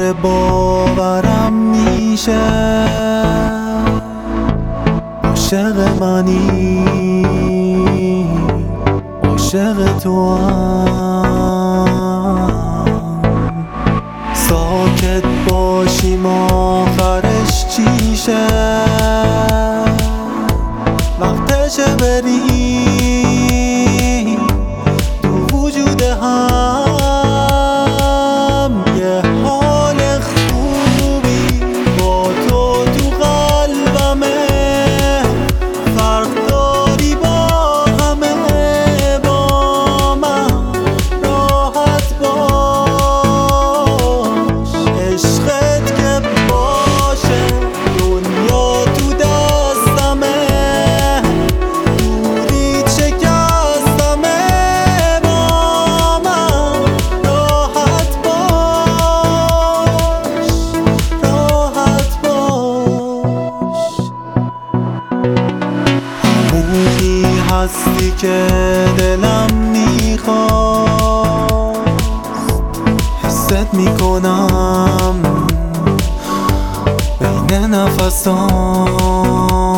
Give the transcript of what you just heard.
دوباره باورم میشه عاشق منی، عاشق تو هم. ساکت باشیم آخرش چیشه، وقتشه بریم تو وجود هم. یه حال خوبی با تو تو قلبمه، فرق داری با همه، با من راحت باش. عشقت که باشه دنیا تو دستمه، دوری شکستمه، با من راحت باش، راحت باش. همونی هستی که دلم میخواست، حست میکنم بین نفسام.